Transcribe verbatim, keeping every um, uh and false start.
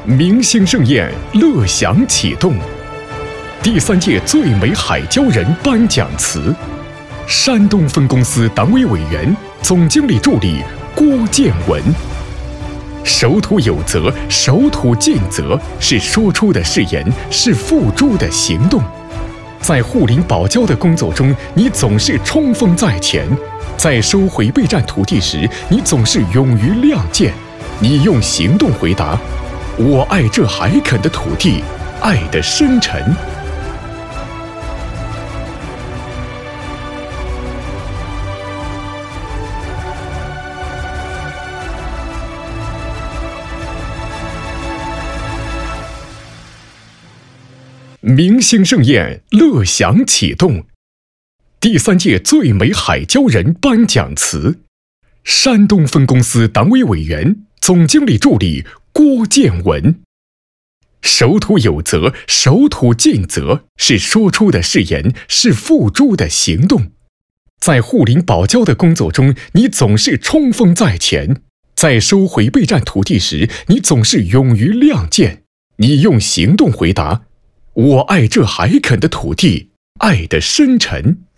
明星盛宴乐享启动，第三届最美海椒人颁奖词，山东分公司党委委员、总经理助理郭建文。守土有责，守土尽责，是说出的誓言，是付诸的行动。在护林保交的工作中，你总是冲锋在前；在收回备战土地时，你总是勇于亮剑。你用行动回答：我爱这海垦的土地，爱得深沉。明星盛宴乐享启动，第三届最美海椒人颁奖词，山东分公司党委委员、总经理助理郭建文。守土有责，守土尽责，是说出的誓言，是付诸的行动。在护林保交的工作中，你总是冲锋在前；在收回备战土地时，你总是勇于亮剑。你用行动回答：我爱这海垦的土地，爱得深沉。